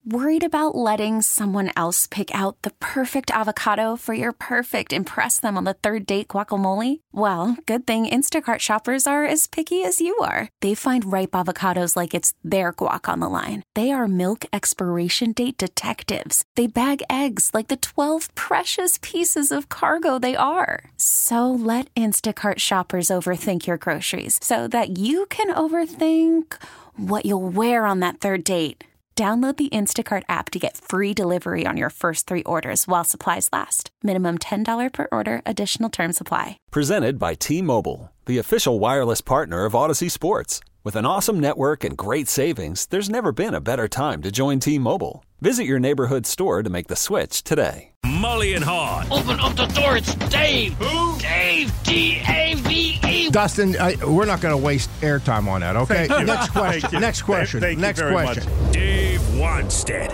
Worried about letting someone else pick out the perfect avocado for your perfect impress them on the third date guacamole? Well, good thing Instacart shoppers are as picky as you are. They find ripe avocados like it's their guac on the line. They are milk expiration date detectives. They bag eggs like the 12 precious pieces of cargo they are. So let Instacart shoppers overthink your groceries so that you can overthink what you'll wear on that third date. Download the Instacart app to get free delivery on your first 3 orders while supplies last. Minimum $10 per order. Additional terms apply. Presented by T-Mobile, the official wireless partner of Odyssey Sports. With an awesome network and great savings, there's never been a better time to join T-Mobile. Visit your neighborhood store to make the switch today. Mully and Haw. Open up the door. It's Dave. Who? Dave. D-A-V-E. Dustin, we're not going to waste airtime on that, okay? Next question. Next question. Thank Next you very question. much. Dave Wanstead.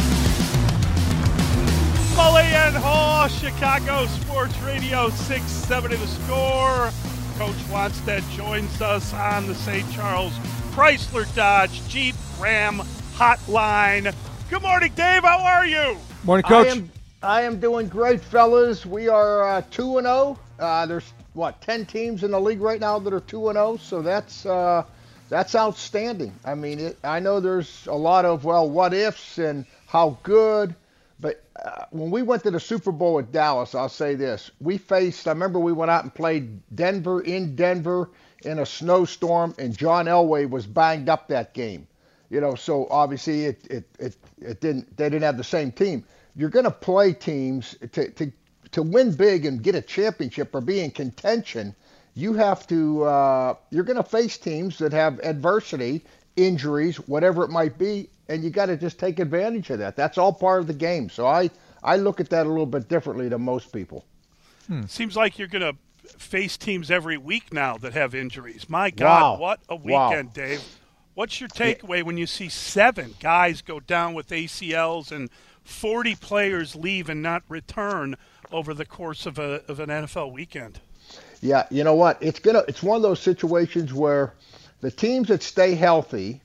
Mully and Haw, Chicago Sports Radio 670 The Score. Coach Wanstead joins us on the St. Charles Chrysler Dodge Jeep Ram Hotline. Good morning, Dave. How are you? Morning, Coach. I am doing great, fellas. We are 2-0. There's 10 teams in the league right now that are 2-0, so that's outstanding. I mean, I know there's a lot of what ifs and how good, but when we went to the Super Bowl with Dallas, I'll say this: I remember we went out and played Denver in a snowstorm, and John Elway was banged up that game. So obviously they didn't have the same team. You're going to play teams to win big and get a championship or be in contention. You have to you're going to face teams that have adversity, injuries, whatever it might be, and you got to just take advantage of that. That's all part of the game. So I look at that a little bit differently than most people. Seems like you're going to face teams every week now that have injuries. My God, What a weekend, Dave. What's your takeaway when you see 7 guys go down with ACLs and 40 players leave and not return over the course of an NFL weekend? Yeah, you know what? It's one of those situations where the teams that stay healthy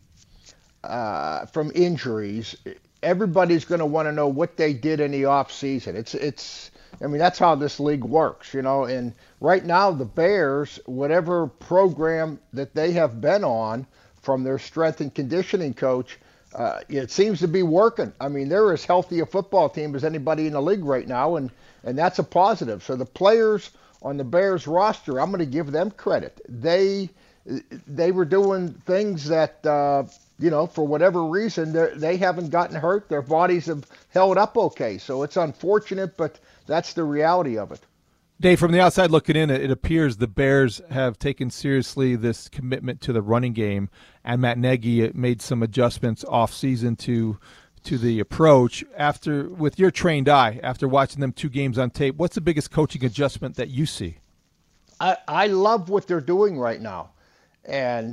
from injuries, everybody's going to want to know what they did in the off season. That's how this league works, and right now the Bears, whatever program that they have been on from their strength and conditioning coach, it seems to be working. I mean, they're as healthy a football team as anybody in the league right now, and that's a positive. So the players on the Bears roster, I'm going to give them credit. They were doing things that, for whatever reason, they haven't gotten hurt. Their bodies have held up okay. So it's unfortunate, but that's the reality of it. Dave, from the outside looking in, it appears the Bears have taken seriously this commitment to the running game, and Matt Nagy made some adjustments off-season to the approach. With your trained eye, after watching them 2 games on tape, what's the biggest coaching adjustment that you see? I love what they're doing right now, and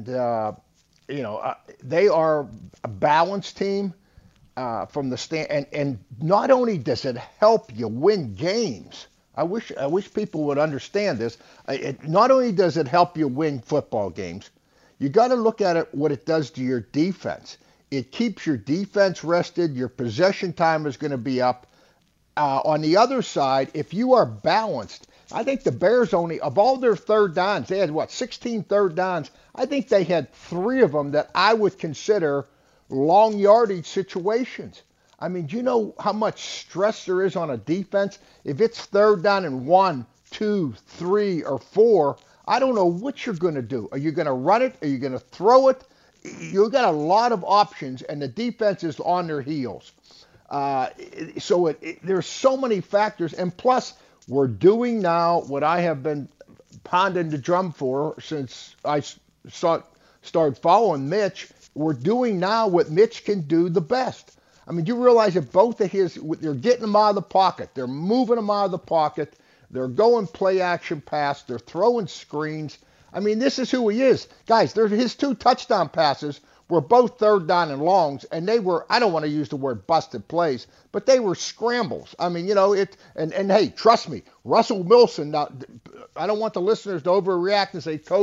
they are a balanced team from the stand, and not only does it help you win games. I wish people would understand this. Not only does it help you win football games, you got to look at it what it does to your defense. It keeps your defense rested. Your possession time is going to be up. On the other side, if you are balanced, I think the Bears only, of all their third downs, they had 16 third downs. I think they had 3 of them that I would consider long yardage situations. I mean, do you know how much stress there is on a defense? If it's third down and 1, 2, 3, or 4, I don't know what you're going to do. Are you going to run it? Are you going to throw it? You've got a lot of options, and the defense is on their heels. So there's so many factors. And plus, we're doing now what I have been pounding the drum for since I started following Mitch. We're doing now what Mitch can do the best. I mean, you realize that both of they're getting them out of the pocket. They're moving them out of the pocket. They're going play action pass. They're throwing screens. I mean, this is who he is. Guys, his 2 touchdown passes were both third down and longs, and they were, I don't want to use the word busted plays, but they were scrambles. I mean, and hey, trust me, Russell Wilson, now, I don't want the listeners to overreact and say, Coach,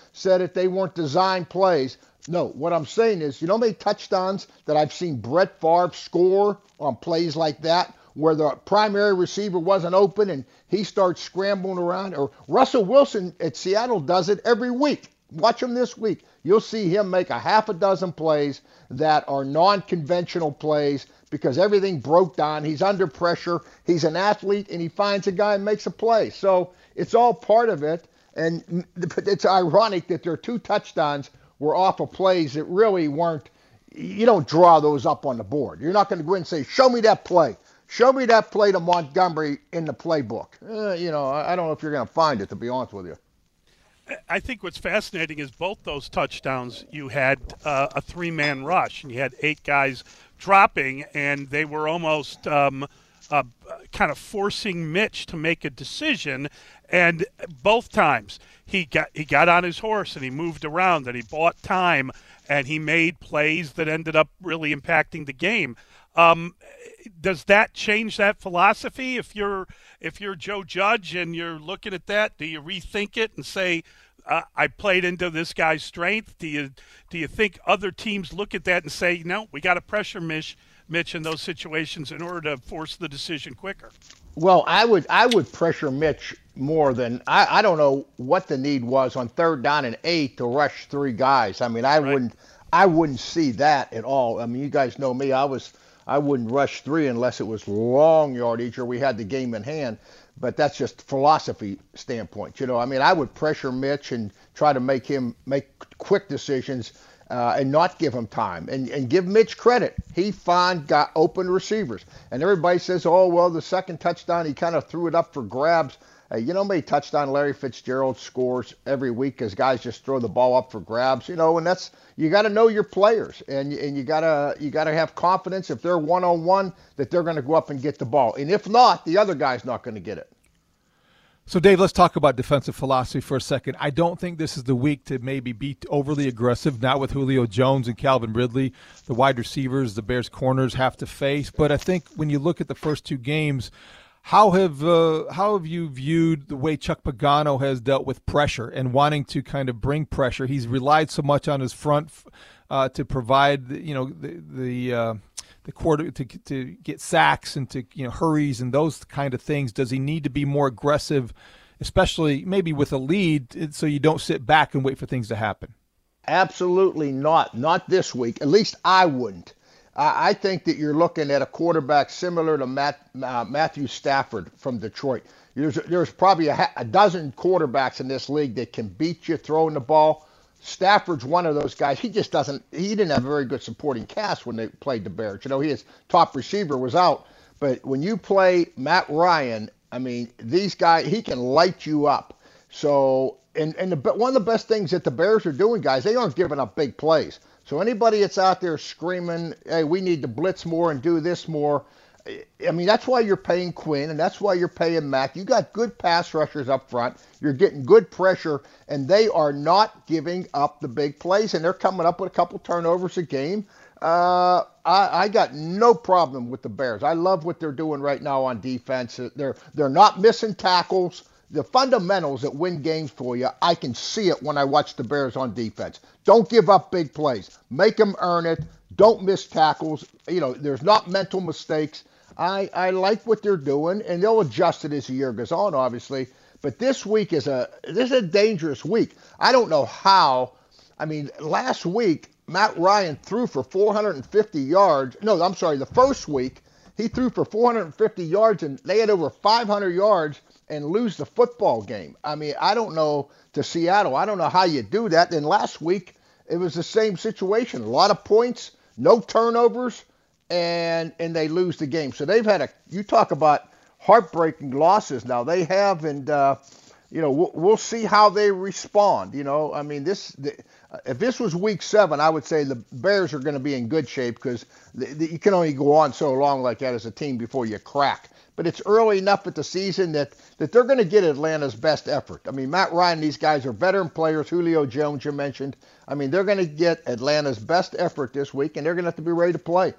said that they weren't designed plays. No, what I'm saying is, you know how many touchdowns that I've seen Brett Favre score on plays like that, where the primary receiver wasn't open and he starts scrambling around? Or Russell Wilson at Seattle does it every week. Watch him this week. You'll see him make a half a dozen plays that are non-conventional plays because everything broke down. He's under pressure. He's an athlete, and he finds a guy and makes a play. So it's all part of it. And it's ironic that their 2 touchdowns were off of plays that really weren't. You don't draw those up on the board. You're not going to go in and say, show me that play. Show me that play to Montgomery in the playbook. I don't know if you're going to find it, to be honest with you. I think what's fascinating is both those touchdowns you had a 3-man rush, and you had 8 guys dropping, and they were almost kind of forcing Mitch to make a decision. And both times he got on his horse and he moved around and he bought time and he made plays that ended up really impacting the game. Does that change that philosophy? If you're Joe Judge and you're looking at that, do you rethink it and say, I played into this guy's strength? Do you think other teams look at that and say, no, we got to pressure Mitch in those situations in order to force the decision quicker? Well, I would pressure Mitch more than I don't know what the need was on 3rd down and 8 to rush 3 guys. I mean, I wouldn't see that at all. I mean, you guys know me. I wouldn't rush 3 unless it was long yardage or we had the game in hand. But that's just philosophy standpoint. I mean, I would pressure Mitch and try to make him make quick decisions and not give him time. And give Mitch credit. He got open receivers. And everybody says, oh, well, the second touchdown, he kind of threw it up for grabs. You know how many touchdown Larry Fitzgerald scores every week because guys just throw the ball up for grabs, and that's, you got to know your players and you got to have confidence if they're one-on-one that they're going to go up and get the ball. And if not, the other guy's not going to get it. So, Dave, let's talk about defensive philosophy for a second. I don't think this is the week to maybe be overly aggressive, not with Julio Jones and Calvin Ridley, the wide receivers, the Bears corners have to face. But I think when you look at the first 2 games, how have you viewed the way Chuck Pagano has dealt with pressure and wanting to kind of bring pressure? He's relied so much on his front to provide, the quarter to get sacks and to hurries and those kind of things. Does he need to be more aggressive, especially maybe with a lead, so you don't sit back and wait for things to happen? Absolutely not. Not this week. At least I wouldn't. I think that you're looking at a quarterback similar to Matthew Stafford from Detroit. There's probably a dozen quarterbacks in this league that can beat you throwing the ball. Stafford's one of those guys. He didn't have a very good supporting cast when they played the Bears. his top receiver was out. But when you play Matt Ryan, I mean, these guys, he can light you up. So, and one of the best things that the Bears are doing, guys, they aren't giving up big plays. So anybody that's out there screaming, hey, we need to blitz more and do this more, I mean, that's why you're paying Quinn, and that's why you're paying Mack. You got good pass rushers up front. You're getting good pressure, and they are not giving up the big plays, and they're coming up with a couple turnovers a game. I got no problem with the Bears. I love what they're doing right now on defense. They're not missing tackles. The fundamentals that win games for you, I can see it when I watch the Bears on defense. Don't give up big plays. Make them earn it. Don't miss tackles. There's not mental mistakes. I like what they're doing, and they'll adjust it as the year goes on, obviously. But this week is a dangerous week. I don't know how. I mean, last week, Matt Ryan threw for 450 yards. No, I'm sorry, the first week, he threw for 450 yards, and they had over 500 yards and lose the football game. I mean, I don't know, to Seattle, I don't know how you do that. Then last week, it was the same situation. A lot of points, no turnovers, and they lose the game. So they've had you talk about heartbreaking losses now. They have, and, we'll see how they respond. I mean, if this was week 7, I would say the Bears are going to be in good shape because you can only go on so long like that as a team before you crack. But it's early enough at the season that they're going to get Atlanta's best effort. I mean, Matt Ryan, these guys are veteran players. Julio Jones, you mentioned. I mean, they're going to get Atlanta's best effort this week, and they're going to have to be ready to play.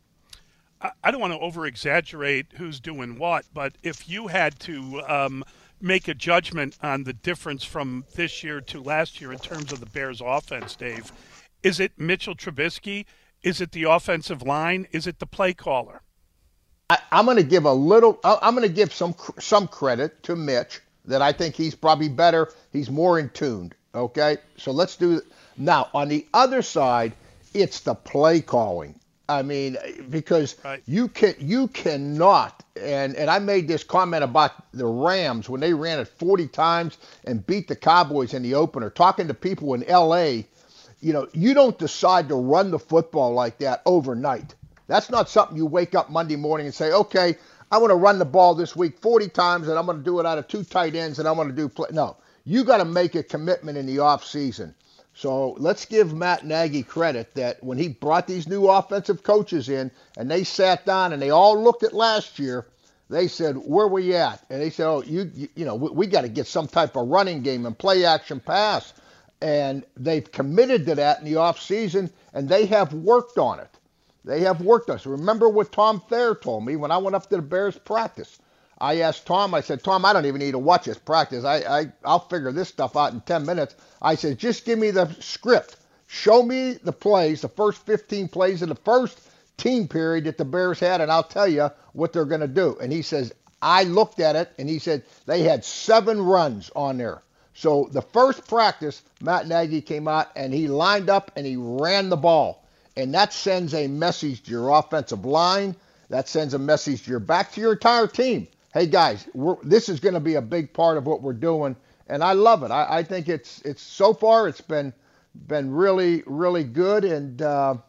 I don't want to over-exaggerate who's doing what, but if you had to make a judgment on the difference from this year to last year in terms of the Bears offense, Dave, is it Mitchell Trubisky? Is it the offensive line? Is it the play caller? I'm going to give I'm going to give some credit to Mitch that I think he's probably better. He's more in tune. Okay, so let's do it. Now, on the other side, it's the play calling. I mean, because you cannot, and I made this comment about the Rams when they ran it 40 times and beat the Cowboys in the opener. Talking to people in L.A., you don't decide to run the football like that overnight. That's not something you wake up Monday morning and say, okay, I want to run the ball this week 40 times and I'm going to do it out of 2 tight ends and I'm going to do play. No, you got to make a commitment in the off season. So let's give Matt Nagy credit that when he brought these new offensive coaches in and they sat down and they all looked at last year, they said, where are we at? And they said, oh, we got to get some type of running game and play action pass. And they've committed to that in the offseason, and they have worked on it. They have worked on it. So remember what Tom Thayer told me when I went up to the Bears practice. I asked Tom, I said, Tom, I don't even need to watch this practice. I'll figure this stuff out in 10 minutes. I said, just give me the script. Show me the plays, the first 15 plays of the first team period that the Bears had, and I'll tell you what they're going to do. And he says, I looked at it, and he said they had 7 runs on there. So the first practice, Matt Nagy came out, and he lined up, and he ran the ball. And that sends a message to your offensive line. That sends a message to your entire team. Hey, guys, this is going to be a big part of what we're doing, and I love it. I think it's so far it's been really, really good, and the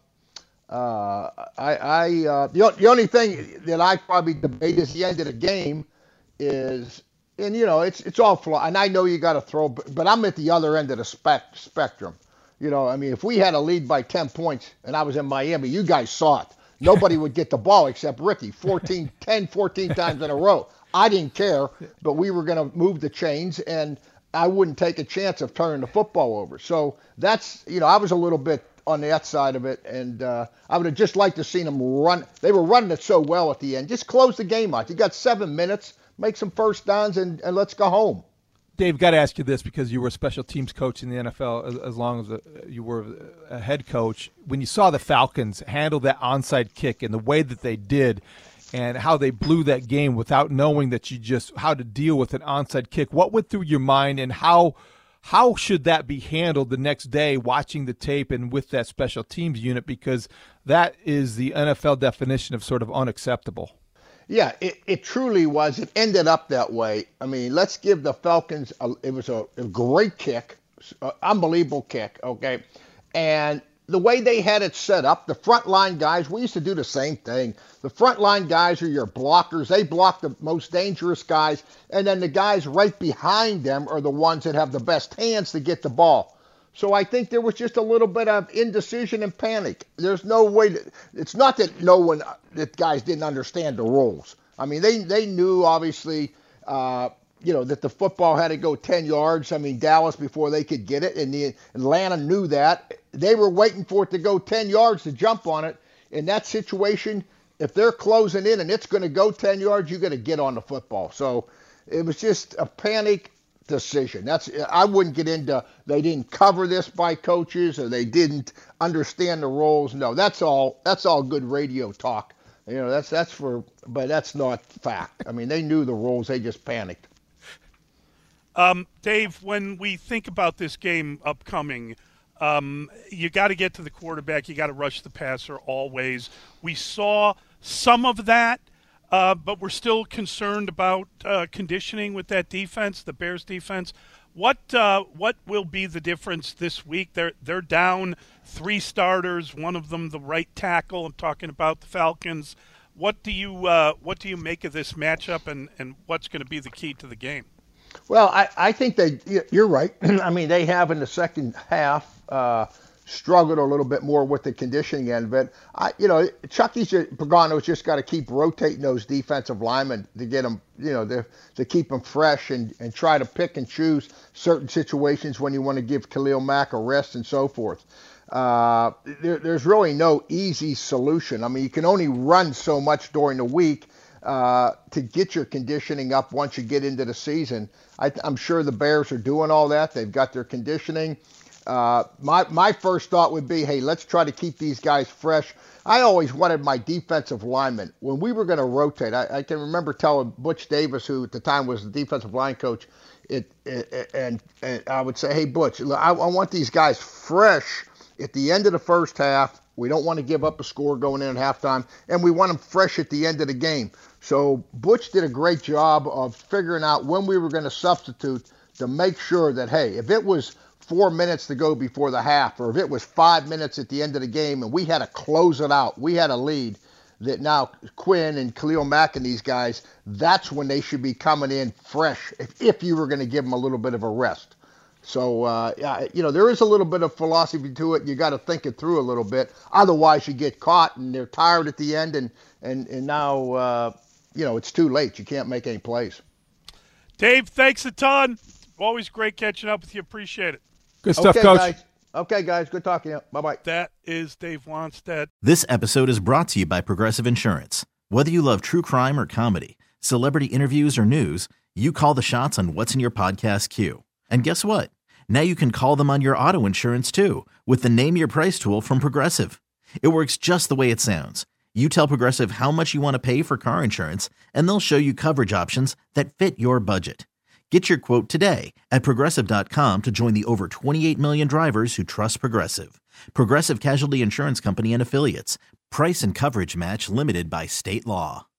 only thing that I probably debate is the end of the game is, and it's all flaw, and I know you got to throw, but I'm at the other end of the spectrum. I mean, if we had a lead by 10 points and I was in Miami, you guys saw it. Nobody would get the ball except Ricky 14 times in a row. I didn't care, but we were going to move the chains, and I wouldn't take a chance of turning the football over. So that's, I was a little bit on that side of it, and I would have just liked to seen them run. They were running it so well at the end. Just close the game out. You got 7 minutes, make some first downs, and let's go home. Dave, got to ask you this because you were a special teams coach in the NFL as long as you were a head coach. When you saw the Falcons handle that onside kick and the way that they did and how they blew that game without knowing that how to deal with an onside kick, what went through your mind and how should that be handled the next day watching the tape and with that special teams unit, because that is the NFL definition of sort of unacceptable. Yeah, it truly was. It ended up that way. I mean, let's give the Falcons it was a great kick, unbelievable kick, okay? And the way they had it set up, the front line guys, we used to do the same thing. The front line guys are your blockers. They block the most dangerous guys, and then the guys right behind them are the ones that have the best hands to get the ball. So I think there was just a little bit of indecision and panic. There's no way it's not that guys didn't understand the rules. I mean, they knew obviously, that the football had to go 10 yards. I mean, Dallas before they could get it, and Atlanta knew that. They were waiting for it to go 10 yards to jump on it. In that situation, if they're closing in and it's going to go 10 yards, you got to get on the football. So it was just a panic decision. I wouldn't get into they didn't cover this by coaches or they didn't understand the rules. No, that's all good radio talk. But that's not fact. I mean, they knew the rules, they just panicked. Dave, when we think about this game upcoming, you got to get to the quarterback, you got to rush the passer always. We saw some of that. But we're still concerned about conditioning with that defense, the Bears defense. What will be the difference this week? They're down 3 starters, one of them the right tackle. I'm talking about the Falcons. What do you make of this matchup, and what's going to be the key to the game? Well, I think you're right. I mean, they have in the second half struggled a little bit more with the conditioning end of it. Pagano's just got to keep rotating those defensive linemen to get them, to keep them fresh and try to pick and choose certain situations when you want to give Khalil Mack a rest and so forth. There's really no easy solution. I mean, you can only run so much during the week. to get your conditioning up once you get into the season. I'm sure the Bears are doing all that. They've got their conditioning. My first thought would be, hey, let's try to keep these guys fresh. I always wanted my defensive linemen, when we were going to rotate, I can remember telling Butch Davis, who at the time was the defensive line coach, and I would say, hey, Butch, I want these guys fresh at the end of the first half. We don't want to give up a score going in at halftime, and we want them fresh at the end of the game. So Butch did a great job of figuring out when we were going to substitute to make sure that, hey, if it was 4 minutes to go before the half, or if it was 5 minutes at the end of the game and we had to close it out, we had a lead, that now Quinn and Khalil Mack and these guys, that's when they should be coming in fresh if you were going to give them a little bit of a rest. So, there is a little bit of philosophy to it. You got to think it through a little bit. Otherwise, you get caught and they're tired at the end, and now, it's too late. You can't make any plays. Dave, thanks a ton. Always great catching up with you. Appreciate it. Good stuff, Coach. Guys. Okay, guys. Good talking to you. Bye-bye. That is Dave Wannstedt. This episode is brought to you by Progressive Insurance. Whether you love true crime or comedy, celebrity interviews or news, you call the shots on what's in your podcast queue. And guess what? Now you can call them on your auto insurance, too, with the Name Your Price tool from Progressive. It works just the way it sounds. You tell Progressive how much you want to pay for car insurance, and they'll show you coverage options that fit your budget. Get your quote today at Progressive.com to join the over 28 million drivers who trust Progressive. Progressive Casualty Insurance Company and Affiliates. Price and coverage match limited by state law.